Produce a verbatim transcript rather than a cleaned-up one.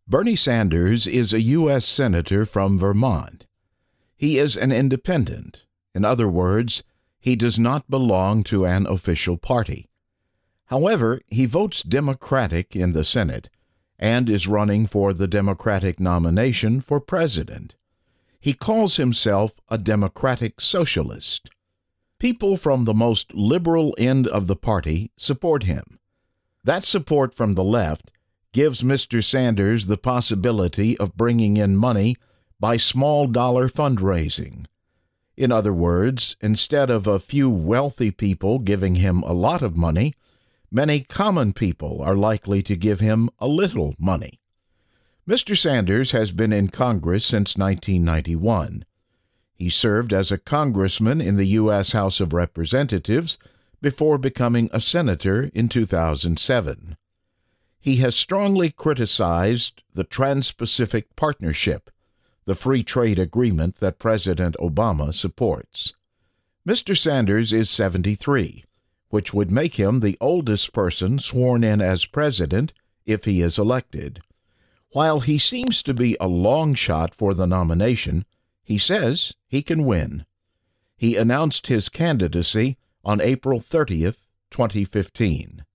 Bernie Sanders is a U S Senator from Vermont. He is an independent. In other words, he does not belong to an official party. However, he votes Democratic in the Senate and is running for the Democratic nomination for president. He calls himself a Democratic Socialist. People from the most liberal end of the party support him. That support from the left gives Mister Sanders the possibility of bringing in money by small-dollar fundraising. In other words, instead of a few wealthy people giving him a lot of money, many common people are likely to give him a little money. Mister Sanders has been in Congress since nineteen ninety-one. He served as a congressman in the U S House of Representatives before becoming a senator in two thousand seven. He has strongly criticized the Trans-Pacific Partnership, the free trade agreement that President Obama supports. Mister Sanders is seventy-three, which would make him the oldest person sworn in as president if he is elected. While he seems to be a long shot for the nomination, he says he can win. He announced his candidacy on April thirtieth, twenty fifteen.